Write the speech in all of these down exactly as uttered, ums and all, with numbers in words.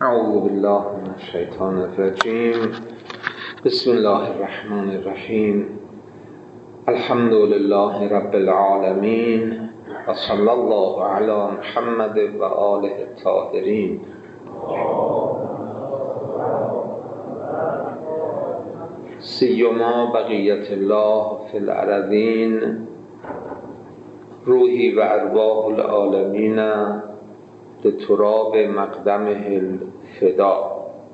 اعوذ بالله من الشیطان الرجیم. بسم الله الرحمن الرحیم. الحمد لله رب العالمین و صلی الله علی محمد و آله الطاهرین. سیما بقیت الله فی الارضین، روحی و ارواح العالمین لتراب مقدمه الفدا.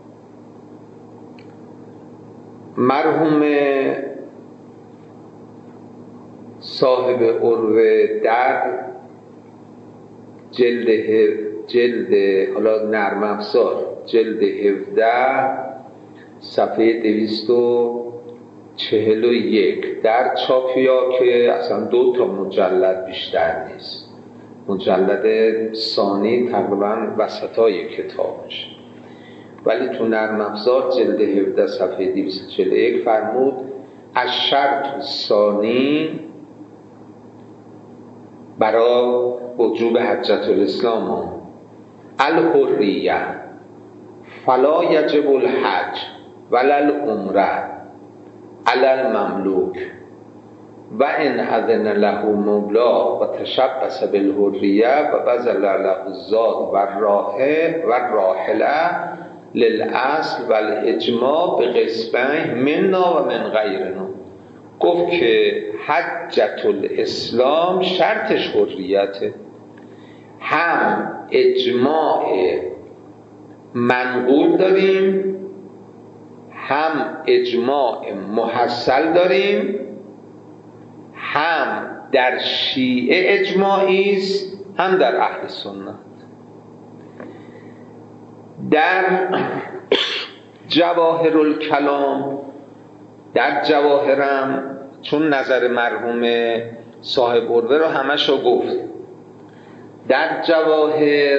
مرحوم صاحب عروه در جلد جلد حالا نرم افزار جلد هفده صفحه دویست و چهل و یک در چاپیا که اصلا دو تا مجلد بیشتر نیست، مجلد ثانی تقریبا وسطای کتابش، ولی تو نرم افزار جلد هفده صفحه دویست و چهل و یک فرمود الشرط الثانی برای وجوب حجت الاسلام الحریه فلا یجب الحج ولا العمره علی المملوک و ان اذن له مولا و تشبث بالحریه و بذل له الزاد و الراحله و الراحله للاصل و الاجماع به قسمه منا و من غیرنا. گفت که حجت الاسلام شرطش حریته، هم اجماع منقول داریم هم اجماع محصل داریم، هم در شیعه اجماعی است هم در اهل سنت. در جواهر الکلام در جواهرم چون نظر مرحوم صاحب عروه رو همش رو گفت، در جواهر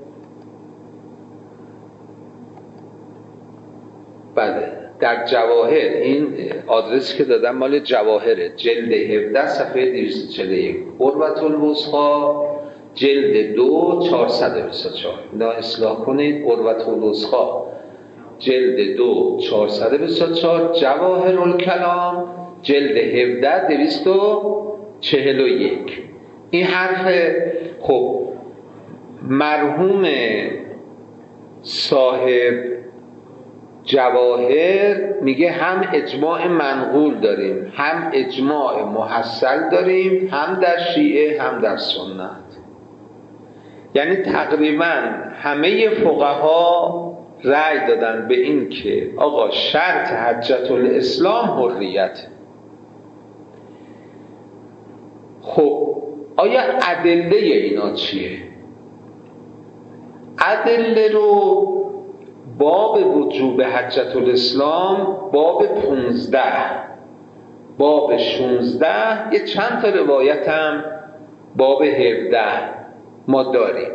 بله در جواهر این آدرسی که دادم مال جواهره، جلد هفده صفحه دویست و چهل و یک، عروة الوثقی جلد دو چهارصد و بیست و چهار. اینا اصلاح کنید. عروة الوثقی جلد دو چهارصد و بیست و چهار، جواهر الکلام جلد هفده دویست و چهل و یک. این حرف خب مرحوم صاحب جواهر میگه هم اجماع منقول داریم هم اجماع محصل داریم، هم در شیعه هم در سنت. یعنی تقریبا همه فقها رأی دادن به این که آقا شرط حجت الاسلام حریت. خب آیا ادله اینا چیه؟ ادله رو باب وجوب حجت الاسلام باب پونزده باب شونزده یه چند تا روایت هم باب هفده ما داریم.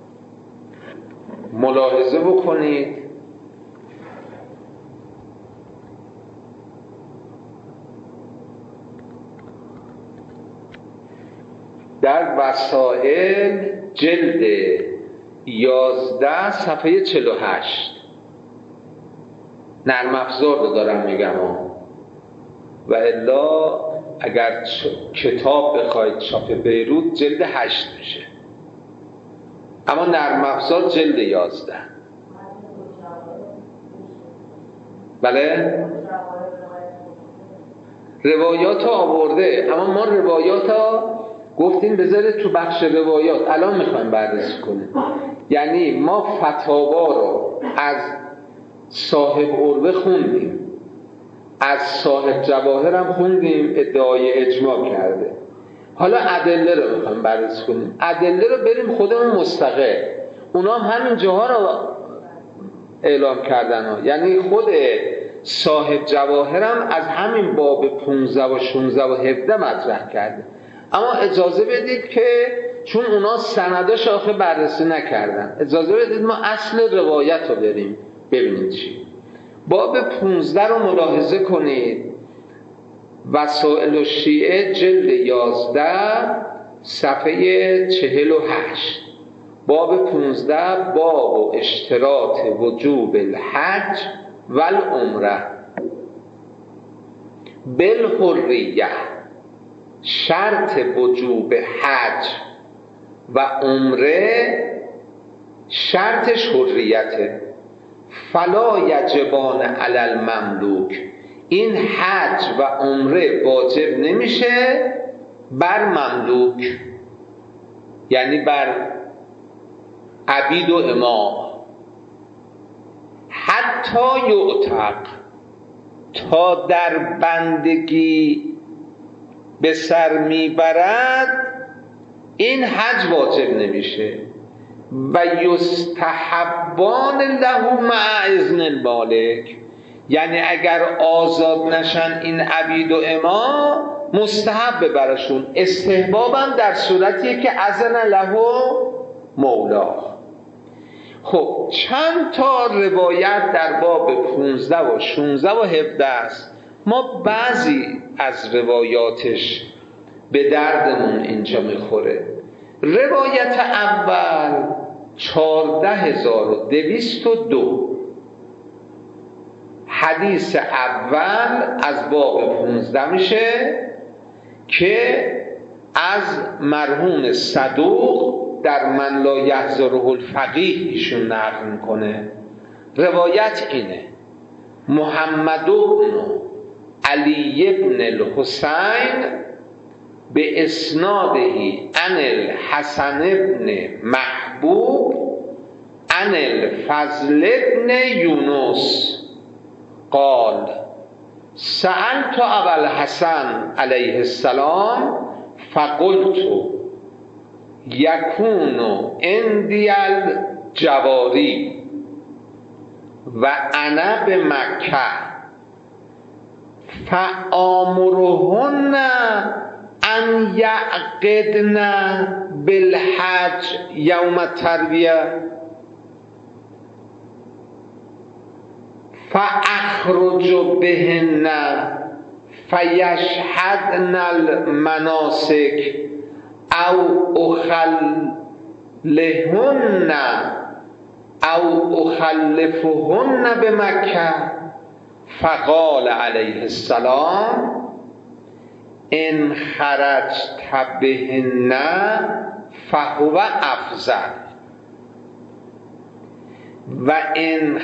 ملاحظه بکنید در وسائل جلد یازده صفحه چهل و هشت نرم افزار رو دارم میگم و الا اگر کتاب بخواید چاپ بیروت جلد هشت میشه، اما نرم افزار جلد یازده. بله روایات ها آورده، اما ما روایات ها گفتیم بذاره تو بخش روایات الان میخوایم بررسی کنیم. یعنی ما فتاوا رو از صاحب عروه خوندیم، از صاحب جواهر هم خوندیم، ادعای اجماع کرده. حالا ادله رو میخوایم بررسی کنیم. ادله رو بریم خودمون مستقل، اونا هم همین جاها رو اعلام کردن ها. یعنی خود صاحب جواهر هم از همین باب پونزده و شونزده و هفده مطرح کرده. اما اجازه بدید که چون اونا سنداش آخه بررسی نکردن، اجازه بدید ما اصل روایت رو بریم ببینید چی. باب پونزده رو ملاحظه کنید. وسائل الشیعه جلد یازده صفحه چهل و هشت باب پونزده باب و اشتراط وجوب الحج و العمره بالحریه، شرط وجوب حج و عمره شرطش حریته. فلا یجبان علی المملوک، این حج و عمره واجب نمیشه بر مملوک، یعنی بر عبید و امام، حتی یعتق، تا در بندگی به سر میبرد این حج واجب نمیشه. و یستحبان له مع اذن المالک، یعنی اگر آزاد نشن این عبید و امام مستحب براشون، استحبابم در صورتیه که اذن له مولا. خب چند تا روایت در باب پونزده و شانزده و هفده است، ما بعضی از روایاتش به دردمون اینجا میخوره. روایت اول چهارده هزار و دویست و دو، حدیث اول از باب پونزده میشه که از مرحوم صدوق در من لا یحضره الفقیه ایشون نقل میکنه. روایت اینه: محمد بن علی بن الحسین به اسنادهی عن الحسن بن محبوب عن الفضل بن یونس قال سألت ابا الحسن علیه السلام فقلت یکون عندی الجواری و انا به مکه فآمرهن ان یعقدن بالحج یوم الترویه فاخرج بهن فیشهدن المناسک او اخلهن او اخلفهن بمکه. فقال علیه السلام ان خرجت بهن فهو افضل و ان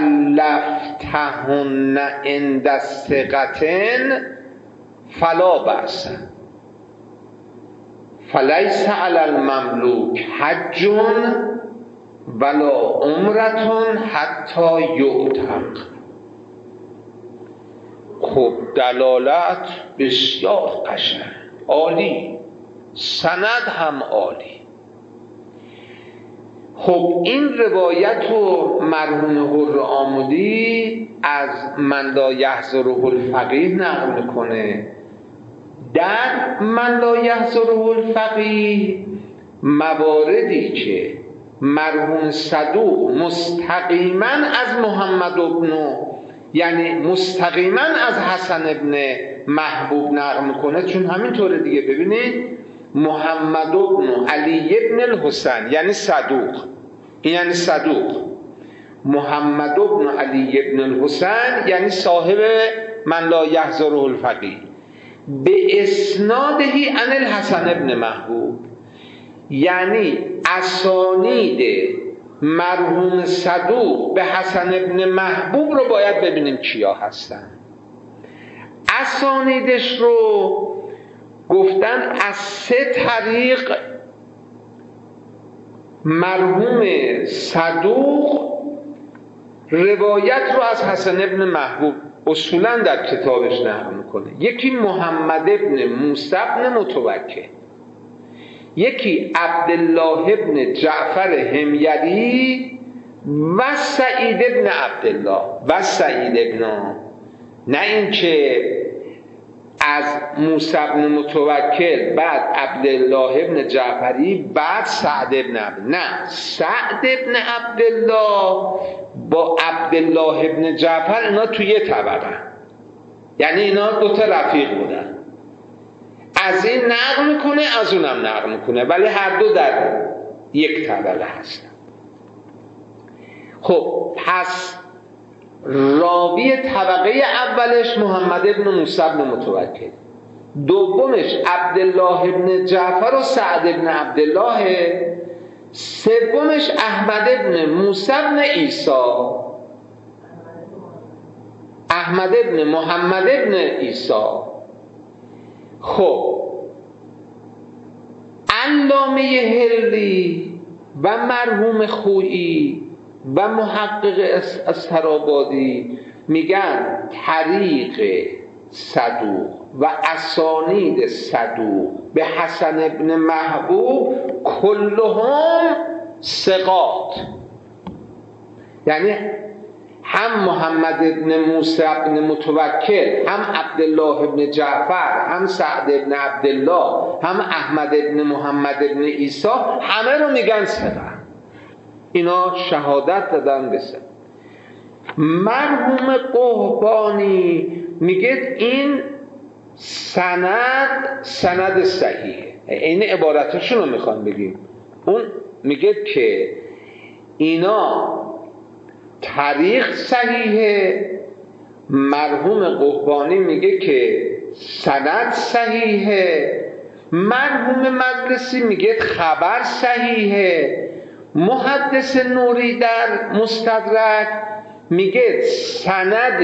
خلفتهن عند الثقة فلا بأس فلیس علی المملوک حج ولا عمرة حتی یعتق. خب دلالت بسیار قشنگ، عالی، سند هم عالی. خب این روایت رو مرحوم حر آمودی از من لا یحضره الفقیه نقل میکنه. در من لا یحضره الفقیه مواردی که مرحوم صدوق مستقیما از محمد بن، یعنی مستقیما از حسن ابن محبوب نقل میکنه، چون همینطوره دیگه. ببینید محمد بن علی ابن الحسین یعنی صدوق، این یعنی صدوق. محمد بن علی ابن الحسین یعنی صاحب من لا یحضره الفقیه به اسنادهی عن الحسن ابن محبوب، یعنی اسانید مرحوم صدوق به حسن ابن محبوب رو باید ببینیم کیا هستن. اسانیدش رو گفتن از سه طریق مرحوم صدوق روایت رو از حسن ابن محبوب اصولا در کتابش نقل میکنه. یکی محمد ابن موسی ابن متوکل، یکی عبدالله ابن جعفر حمیری و سعید ابن عبدالله و سعید ابن، نه اینکه از موسی ابن متوکل بعد عبدالله ابن جعفری بعد سعد ابن عبدالله، نه، سعد ابن عبدالله با عبدالله ابن جعفر اینا توی یه طبقه، یعنی اینا دوتا رفیق بودن. از این نقل میکنه از اونم نقل میکنه، ولی هر دو در یک طبقه هستند. خب پس راوی طبقه اولش محمد ابن موسی ابن متوکل، دومش عبدالله ابن جعفر و سعد ابن عبدالله، سومش احمد ابن موسی ابن عیسی، احمد ابن محمد ابن عیسی. خب علامه هرلی و مرحوم خویی و محقق استرابادی میگن طریق صدوق و اسانید صدوق به حسن ابن محبوب کلهم ثقات، یعنی هم محمد ابن موسی ابن متوکل، هم عبدالله ابن جعفر، هم سعد ابن عبدالله، هم احمد ابن محمد ابن عیسی، همه رو میگن ثقه. اینا شهادت دادن به ثقه. مرحوم قحبانی میگه این سند سند صحیحه. این عبارتشون رو میخوام بگیم. اون میگه که اینا طریق صحیحه، مرحوم قحبانی میگه که سند صحیحه، مرحوم مجلسی میگه خبر صحیحه، محدث نوری در مستدرک میگه سند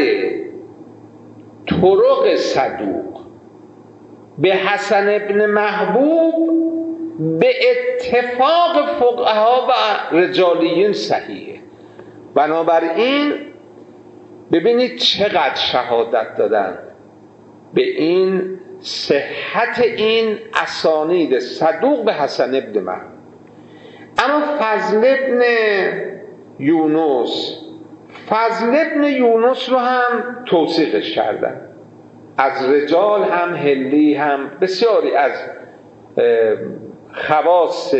طرق صدوق به حسن ابن محبوب به اتفاق فقها و رجالیین صحیحه. بنابراین ببینید چقدر شهادت دادن به این صحت این اسانید صدوق به حسن ابن محبوب. اما فضل ابن یونس فضل ابن یونس رو هم توثیقش کردن، از رجال هم هلی هم بسیاری از خواص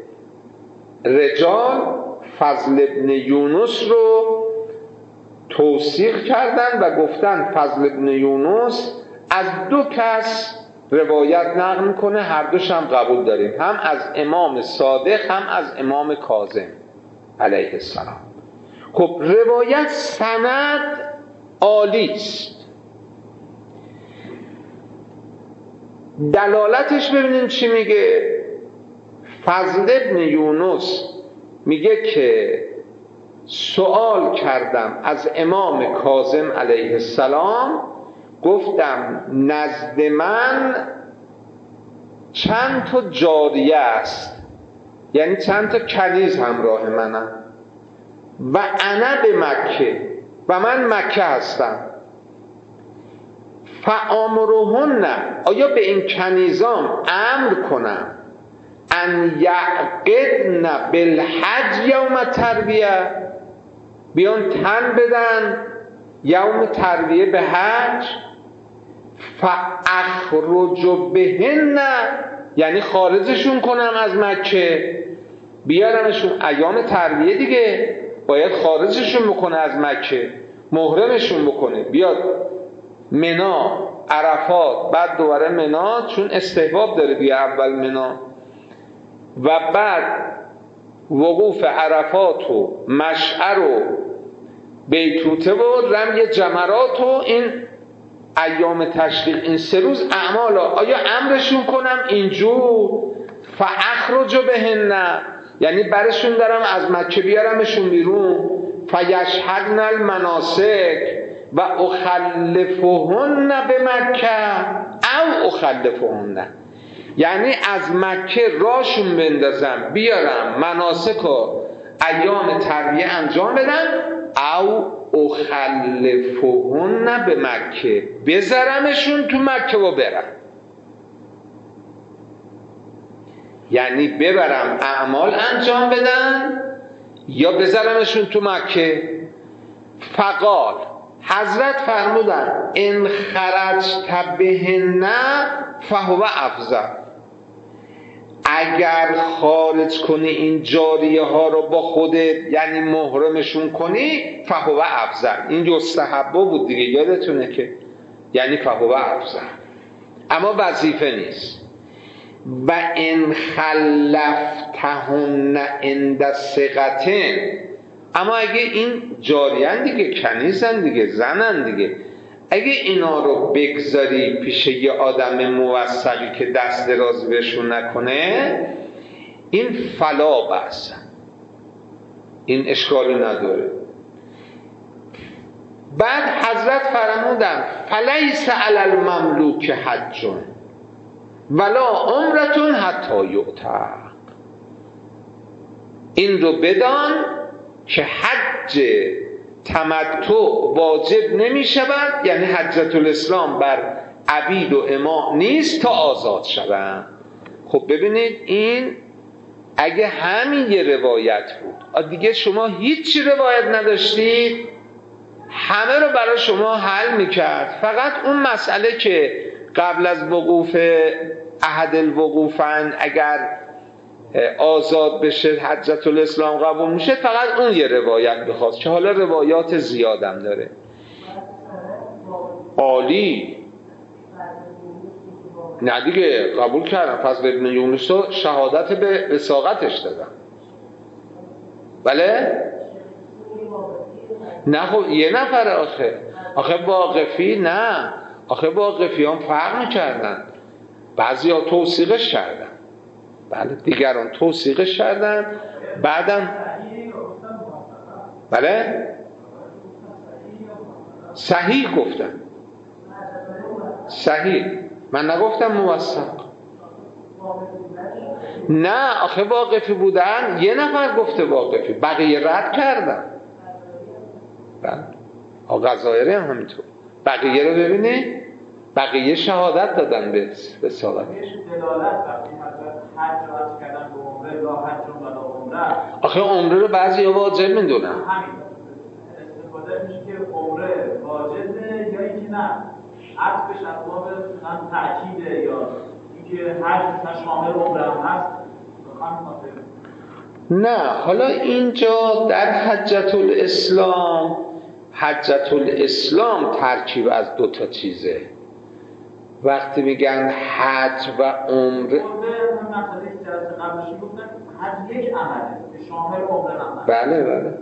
رجال فضل ابن یونس رو توثیق کردن و گفتن فضل ابن یونس از دو کس روایت نقل میکنه، هر دوش هم قبول داریم، هم از امام صادق هم از امام کاظم علیه السلام. خب روایت سند عالی است. دلالتش ببینیم چی میگه. فضل ابن یونس میگه که سوال کردم از امام کاظم علیه السلام، گفتم نزد من چند تا جاریه است، یعنی چند تا کنیز همراه منم، و انا به مکه و من مکه هستم، فآمرهن آیا به این کنیزان امر کنم ان یعقدن بالحج یوم ترویه، بیان تن بدن یوم ترویه به حج، فاخرج بهن یعنی خارجشون کنم از مکه، بیارمشون ایام ترویه دیگه، باید خارجشون بکنه از مکه، محرمشون بکنه، بیاد منا عرفات، بعد دوباره منا، چون استحباب داره بیا اول منا و بعد وقوف عرفات و مشعر و بیتوته و رمی جمرات و این ایام تشریق، این سه روز اعمالا آیا امرشون کنم اینجور فاخرج بهن، یعنی برشون دارم از مکه بیارمشون بیرون، فیشهدن المناسک و اخلفهن به مکه او اخلفهن، یعنی از مکه راشون بندازم بیارم مناسک و ایام ترویه انجام بدم، او اخلفهن به مکه بذارمشون تو مکه و برم، یعنی ببرم اعمال انجام بدن یا بذارمشون تو مکه. فقال حضرت فرمودن ان خرجت بهن فهو افضل، اگر خارج کنی این جاریه ها رو با خودت یعنی محرمشون کنی فهو افضل، این یستحبه بود دیگه یادتونه که یعنی فهو افضل، اما وظیفه نیست. و ان خلفتهن عند ثقة، اما اگه این جاریان دیگه، کنیزن دیگه، زنن دیگه، اگه اینا رو بگذاری پیش یه آدم موثقی که دست دراز بهشون نکنه، این فلا بأس، این اشکالی نداره. بعد حضرت فرمودن فلیس علی المملوک حج ولا عمرة حتی یعتق، این رو بدان که حج تمتع واجب نمی شود، یعنی حجة الاسلام بر عبید و اماء نیست تا آزاد شوند. خب ببینید این اگه همین یه روایت بود، دیگه شما هیچ روایت نداشتید، همه رو برای شما حل میکرد. فقط اون مسئله که قبل از وقوف احد الوقوفن اگر آزاد بشه حجة الاسلام قبول میشه، فقط اون یه روایت بخواست که حالا روایات زیادم داره. عالی، نه دیگه قبول کردم. فضل ابن یونس رو شهادت به وثاقتش دادم. بله؟ نه خب یه نفر آخه آخه واقفی نه آخه واقفی هم فرق میکردن، بعضی ها توثیقش کردن، بله دیگران توثیقش کردن، بعدم بله صحیح گفتن، صحیح، من نگفتم موثق. نه آخه واقفی بودن، یه نفر گفته واقفی، بقیه رد کردن. بله آقا غزایری هم همینطور، بقیه رو ببینه، بقیه شهادت دادن به وثاقتش. آخه عمره رو بعضی واجب میدونن. استفاده میشه که عمره واجبه یا اینکه نه عطفش از باب هم تأکیده یا اینکه حج شامل عمره هم هست. نه حالا اینجا در حجة الاسلام، حجة الاسلام ترکیب از دو تا چیزه. وقتی میگن حج و عمره، حج یک عمله که شامل عمره هم. بله بله.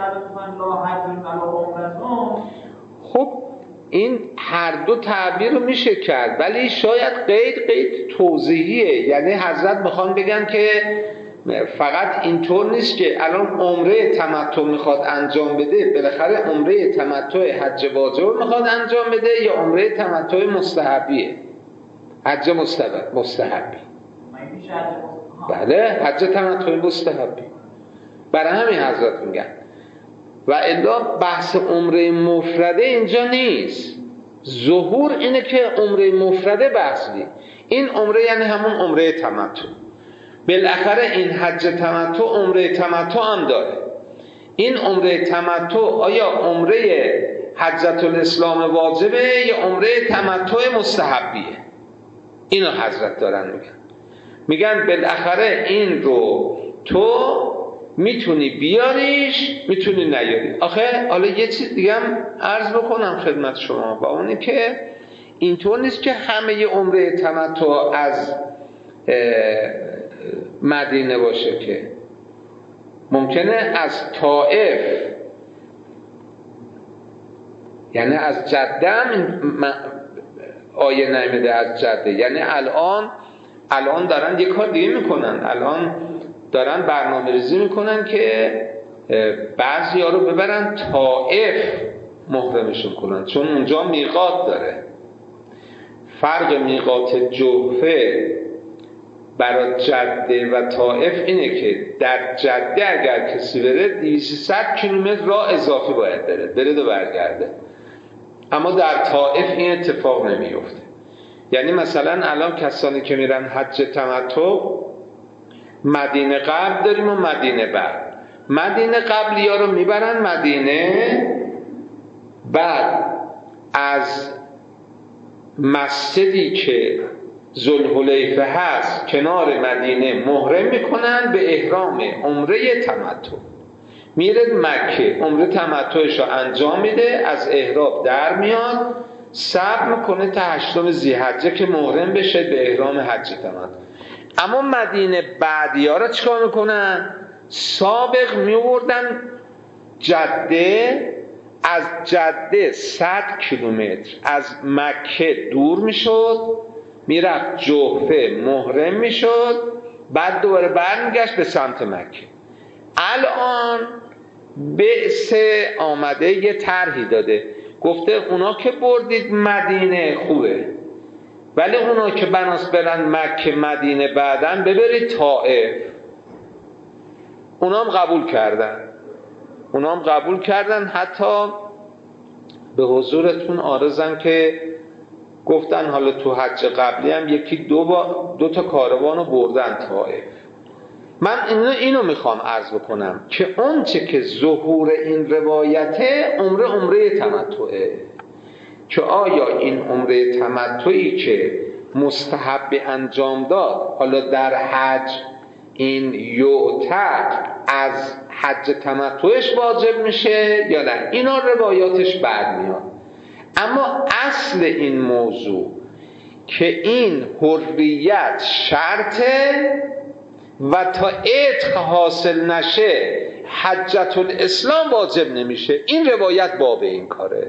خب این هر دو تعبیر رو میشه کرد، ولی شاید قید قید توضیحیه. یعنی حضرت میخوان بگن که فقط اینطور نیست که الان عمره تمتع میخواد انجام بده، بالاخره عمره تمتع حج واجب میخواد انجام بده یا عمره تمتع مستحبیه، حج مستحب مستحبی. بله حج تمتع مستحبی. برای همین حضرت میگن و الا بحث عمره مفرده اینجا نیست. ظهور اینه که عمره مفرده بحث نیست. این عمره یعنی همون عمره تمتع. بالاخره این حج تمتع عمره تمتع هم داره. این عمره تمتع آیا عمره حجة الاسلام واجبه یا عمره تمتع مستحبیه؟ اینو حضرت دارن میگن. میگن بالاخره این رو تو میتونی بیاریش میتونی نیاری. آخه حالا یه چیز دیگه هم عرض بکنم خدمت شما، با اونی که اینطور نیست که همه ی عمره تمتع از مدینه باشه، که ممکنه از طائف، یعنی از جده هم آیه نمیده از جده، یعنی الان الان دارن یه کار دیگه میکنن، الان دارن برنامه ریزی میکنن که بعضی ها رو ببرن طائف محرمشون کنن، چون اونجا میقات داره. فرق میقات جوفه برای جده و طائف اینه که در جده اگر کسی بره دویست کیلومتر راه اضافی باید بره بره و برگرده، اما در طائف این اتفاق نمیفته. یعنی مثلا الان کسانی که میرن حج تمتع مدینه قبل داریم و مدینه بعد. مدینه قبلی ها رو میبرن مدینه، بعد از مسجدی که ذوالحلیفه هست کنار مدینه محرم میکنن به احرام عمره تمتع، میره مکه عمره تمتعش رو انجام میده، از احرام در میاد، صبر میکنه تا هشتم ذی‌حجه که محرم بشه به احرام حج تمتع. اما مدینه بعدی ها را چیکار میکنن؟ سابق میوردن جده، از جده صد کیلومتر از مکه دور میشد، میرفت جحفه محرم میشد، بعد دوباره برمیگشت به سمت مکه. الان بعث آمده یه طرحی داده، گفته اونا که بردید مدینه خوبه، ولی اونا که بناس برن مکه مدینه بعدن ببرید طائف. اونا هم قبول کردن اونا هم قبول کردن حتی به حضورتون عارضم که گفتن حالا تو حج قبلی هم یکی دو, با دو تا کاروانو بردن طائف. من اینو, اینو میخوام عرض بکنم که اون چه که ظهور این روایته عمره عمره تمتعه، که آیا این عمره تمتعی که مستحب انجام داد حالا در حج این یعتق از حج تمتعش واجب میشه یا نه، اینا روایاتش بعد میاد. اما اصل این موضوع که این حریت شرطه و تا عتق حاصل نشه حجت الاسلام واجب نمیشه، این روایت باب این کاره.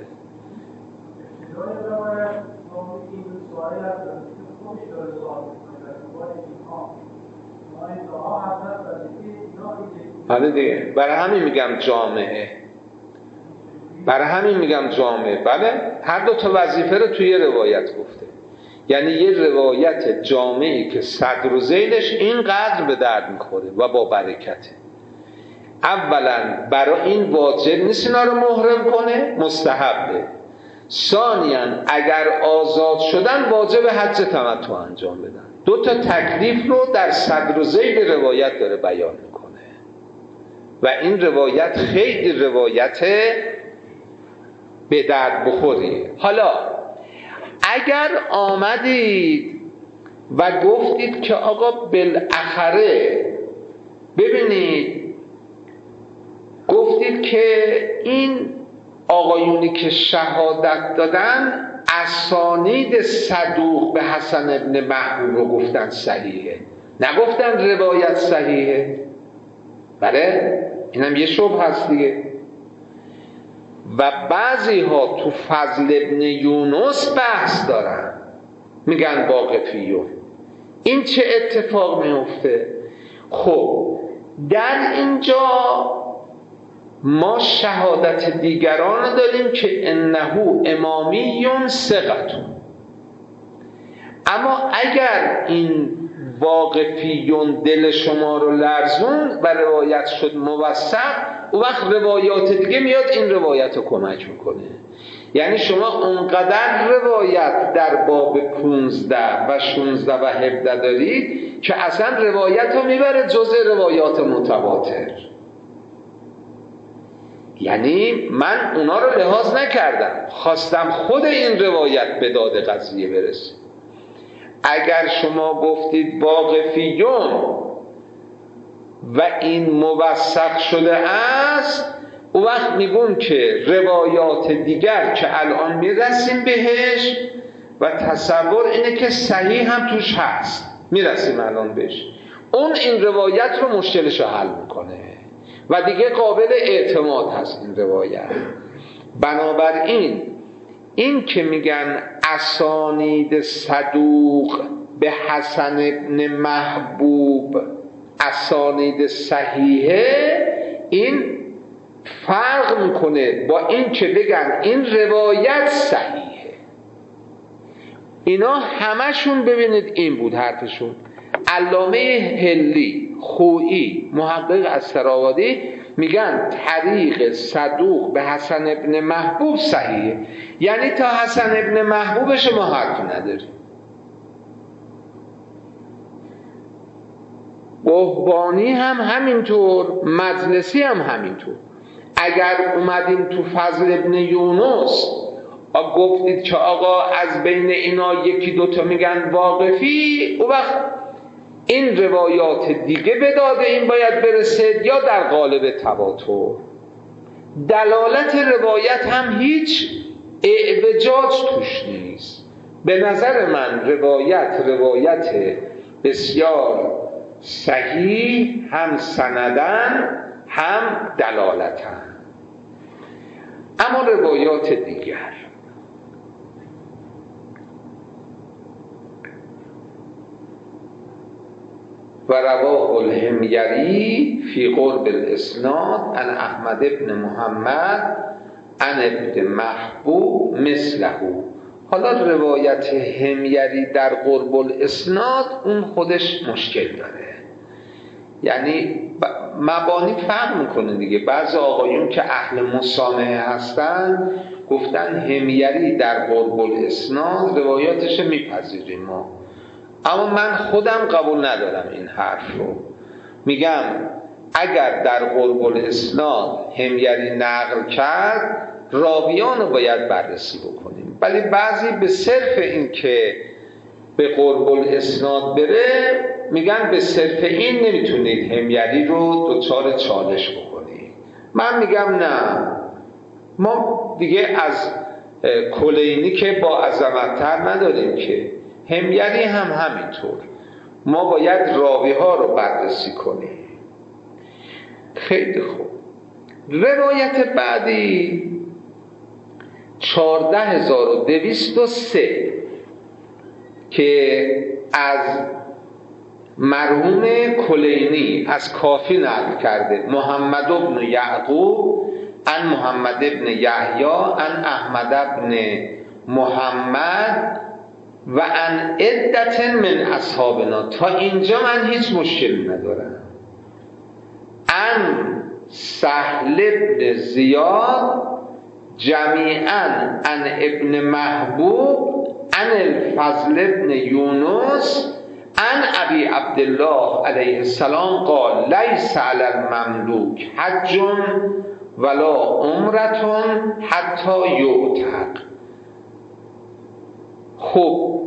بله دیگه، برای همین میگم جامعه برای همین میگم جامعه بله، هر دو تا وظیفه رو توی روایت گفته، یعنی یه روایت جامعی که صدر و ذیلش اینقدر به درد میخوره و با برکته. اولا برای این واجب نیست اینا رو محرم کنه، مستحبه. ثانیاً اگر آزاد شدن واجب حج تمتع انجام بدن. دو تا تکلیف رو در صدر و ذیل روایت داره بیان میکنه و این روایت خیلی روایت به درد بخوریه. حالا اگر آمدید و گفتید که آقا بالاخره ببینید، گفتید که این آقایونی که شهادت دادن اسانید صدوق به حسن ابن محبوب رو گفتن صحیحه، نگفتن روایت صحیحه. بله اینم یه شبه هست دیگه. و بعضی ها تو فضل ابن یونس بحث دارن، میگن واقفیون. این چه اتفاق میفته؟ خب در اینجا ما شهادت دیگران داریم که انه امامیون ثقتون، اما اگر این واقفیون دل شما رو لرزون و روایت شد موثق، اون وقت روایات دیگه میاد این روایت رو کمک میکنه. یعنی شما اونقدر روایت در باب پونزده و شونزده و هفده دارید که اصلا روایت رو میبره جزء روایات متواتر. یعنی من اونا رو لحاظ نکردم، خواستم خود این روایت به داد قضیه برسه. اگر شما گفتید واقفیون و این موثق شده است، اون وقت میگم که روایات دیگر که الان میرسیم بهش و تصور اینه که صحیح هم توش هست، میرسیم الان بهش، اون این روایت رو مشکلش رو حل میکنه و دیگه قابل اعتماد هست این روایت. بنابراین این که میگن اسانید صدوق به حسن ابن محبوب اسانید صحیحه، این فرق میکنه با این که بگن این روایت صحیحه. اینا همشون ببینید این بود حرفشون. علامه هلی، خویی، محقق السراوردی میگن طریق صدوق به حسن ابن محبوب صحیحه، یعنی تا حسن ابن محبوبش ما حرف نداریم. قحبانی هم همینطور، مجلسی هم همینطور. اگر اومدیم تو فضل ابن یونس گفتید که آقا از بین اینا یکی دوتا میگن واقفی، اون وقت این روایات دیگه به داده این باید برسه یا در قالب تواتر. دلالت روایت هم هیچ اعوجاج توش نیست. به نظر من روایت روایت بسیار صحیح، هم سندن هم دلالتن. اما روایات دیگر و رواه الحمیری فی قرب الاسناد عن احمد ابن محمد عن ابن محبوب مثله. حالا روایت حمیری در قرب الاسناد اون خودش مشکل داره، یعنی مبانی فرق میکنه دیگه. بعضی آقایون که اهل مسامحه هستن گفتن حمیری در قرب الاسناد روایاتش میپذیریم ما، اما من خودم قبول ندارم این حرف رو. میگم اگر در قرب الاسناد حمیری نقل کرد راویان رو باید بررسی بکنیم، ولی بعضی به صرف این که به قرب الاسناد بره میگن به صرف این نمیتونید حمیری رو دچار چالش بکنید. من میگم نه، ما دیگه از کلینی که با عظمت‌تر نداریم که، حمیری هم همینطور. ما باید راوی ها رو بررسی کنیم. خیلی خوب. روایت بعدی چهارده هزار و دویست و سه که از مرحوم کلینی از کافی نقل کرده، محمد ابن یعقوب عن محمد ابن یحیی عن احمد ابن محمد و عن عدت من اصحابنا. تا اینجا من هیچ مشکلی ندارم. عن سهل ابن زیاد جمیعا عن ابن محبوب عن الفضل ابن یونس عن ابی عبدالله علیه السلام قال لیس علی المملوک حج ولا عمرة حتی یعتق. خب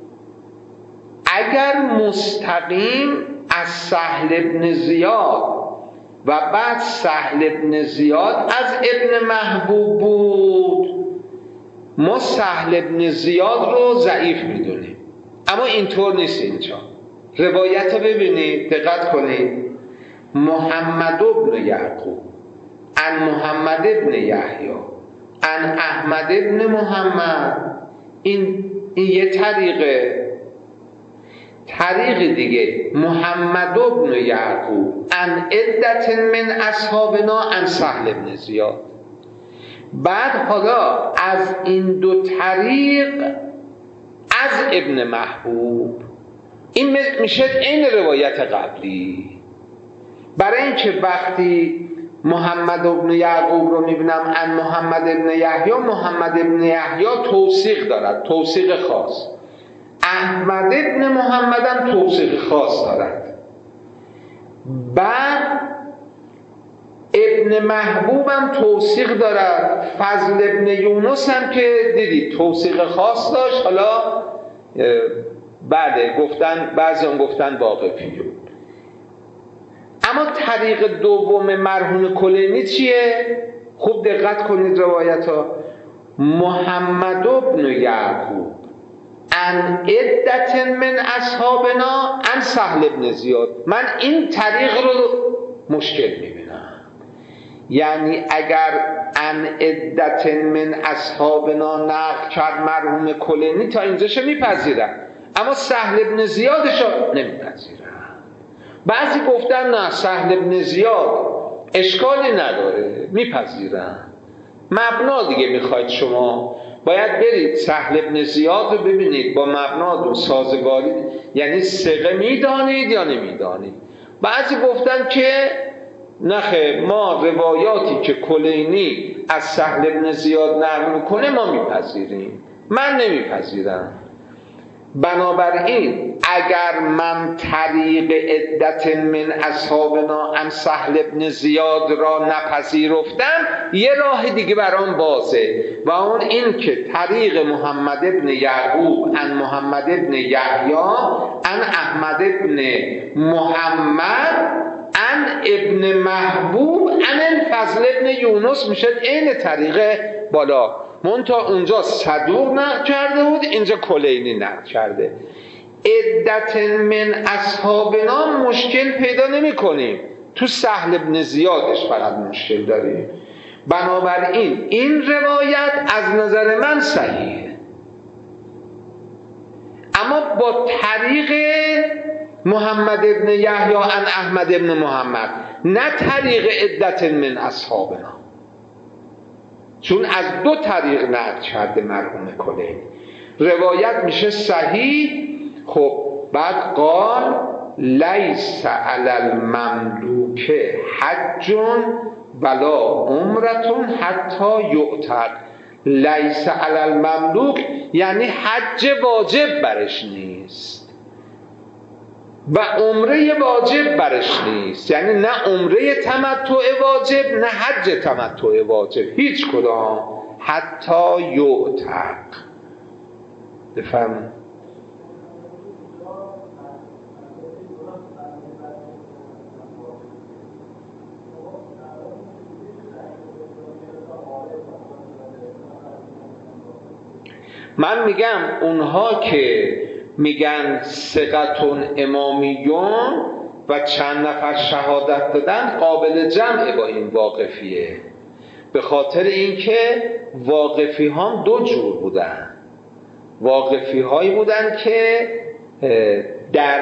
اگر مستقیم از سهل ابن زیاد و بعد سهل ابن زیاد از ابن محبوب بود، ما سهل ابن زیاد رو ضعیف میدونیم، اما اینطور نیست. اینجا روایت رو ببینید، دقت کنید. محمد ابن یعقوب عن محمد ابن یحیی عن احمد ابن محمد، این این یه طریقه. طریق دیگه محمد ابن یعقوب عن عدت من اصحابنا عن سهل ابن زیاد. بعد حالا از این دو طریق از ابن محبوب، این میشه این روایت قبلی. برای اینکه وقتی محمد ابن یعقوب رو میبینم عن محمد ابن یحیی، محمد ابن یحیی توثیق دارد، توثیق خاص. احمد ابن محمد هم توثیق خاص دارد. بعد ابن محبوب هم توثیق دارد. فضل ابن یونس هم که دیدید توثیق خاص داشت. حالا بعد گفتن بعضی هم گفتن واقفیون. اما طریق دوم مرحوم کلینی چیه؟ خوب دقت کنید روایت ها. محمد ابن یعقوب عن عدت من اصحابنا عن سهل ابن زیاد. من این طریق رو مشکل میبینم. یعنی اگر عن عدت من اصحابنا نقل کرد مرحوم کلینی تا اینجاشو میپذیرم، اما سهل ابن زیادشو نمیپذیرم. بعضی گفتن نه سهل ابن زیاد اشکالی نداره، میپذیرم. مبنا دیگه میخواید شما باید برید سهل ابن زیاد رو ببینید با مبنا و سازگاری، یعنی ثقه میدانید یا نمیدانید. بعضی گفتن که نخه ما روایاتی که کلینی از سهل ابن زیاد نقل میکنه ما میپذیریم. من نمیپذیرم. بنابراین اگر من طریق عدت من اصحابنا عن سهل ابن زیاد را نپذیرفتم، یه راه دیگه برام بازه و اون این که طریق محمد ابن یعقوب عن محمد ابن یحیی عن احمد ابن محمد عن ابن محبوب عن الفضل ابن یونس میشه این طریق بالا. منتها اونجا صدوق نقل کرده بود، اینجا کلینی نقل کرده. عدت من اصحابنا مشکل پیدا نمی کنیم، تو سهل ابن زیادش فقط مشکل داریم. بنابراین این روایت از نظر من صحیحه، اما با طریق محمد ابن یحیی عن احمد ابن محمد، نه طریق عدت من اصحابنا، چون از دو طریق نقل کرده مرحوم کلینی. روایت میشه صحیح. خب بعد قال لیس علی المملوک حج ولا عمرة حتی یعتق. لیس علی المملوک یعنی حج واجب برش نیست و عمره واجب برش نیست، یعنی نه عمره تمتع واجب نه حج تمتع واجب، هیچ کدام، حتی یعتق. بفهم. من میگم اونها که میگن ثقتون امامیون و چند نفر شهادت دادن قابل جمعه با این واقفیه، به خاطر اینکه واقفی ها دو جور بودن. واقفی هایی بودن که در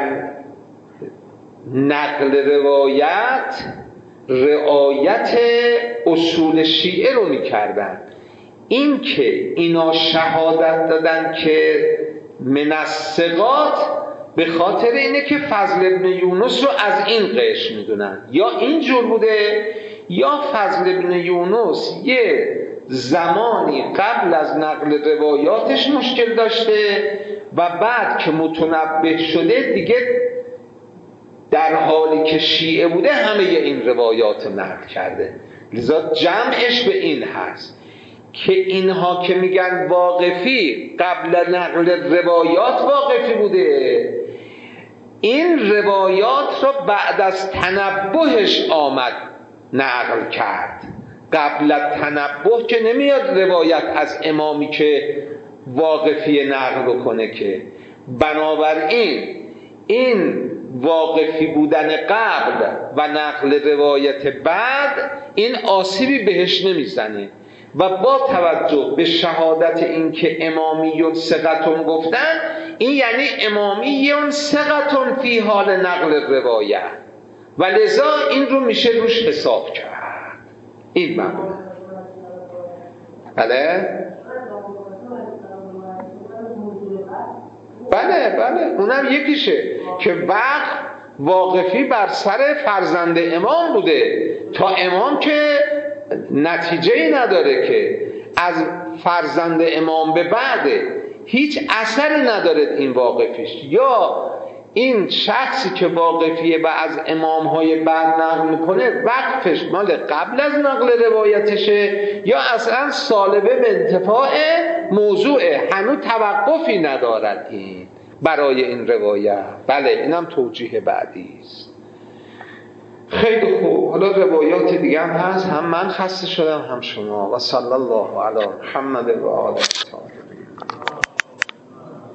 نقل روایت رعایت اصول شیعه رو میکردن. این که اینا شهادت دادن که من الثقات به خاطر اینه که فضل ابن یونس رو از این قشر میدونن، یا اینجور بوده یا فضل ابن یونس یه زمانی قبل از نقل روایاتش مشکل داشته و بعد که متنبه شده دیگه در حالی که شیعه بوده همه این روایات نقل کرده. لذا جمعش به این هست که اینها که میگن واقفی قبل نقل روایات واقفی بوده، این روایات را بعد از تنبهش آمد نقل کرد. قبل از تنبه که نمیاد روایت از امامی که واقفی نقل بکنه که. بنابراین این واقفی بودن قبل و نقل روایت بعد این آسیبی بهش نمیزنه و با توجه به شهادت این که امامیون ثقتون گفتن، این یعنی امامیون ثقتون فی حال نقل روایت و لذا این رو میشه روش حساب کرد. این معنی. بله بله بله اونم یکیشه که وقت واقفی بر سر فرزند امام بوده تا امام که نتیجه‌ای نداره، که از فرزند امام به بعد هیچ اثری نداره این واقفیش، یا این شخصی که واقفیه و از امامهای بعد نقل میکنه وقفش مال قبل از نقل روایتشه یا اصلا سالبه به انتفاع موضوعه، هنوز توقفی ندارد این برای این روایت. بله اینم توجیه بعدی است. خیلی خوب، حالا روایات دیگه هم هست، هم من خسته شدم هم شما. و صلی الله علی محمد و آله.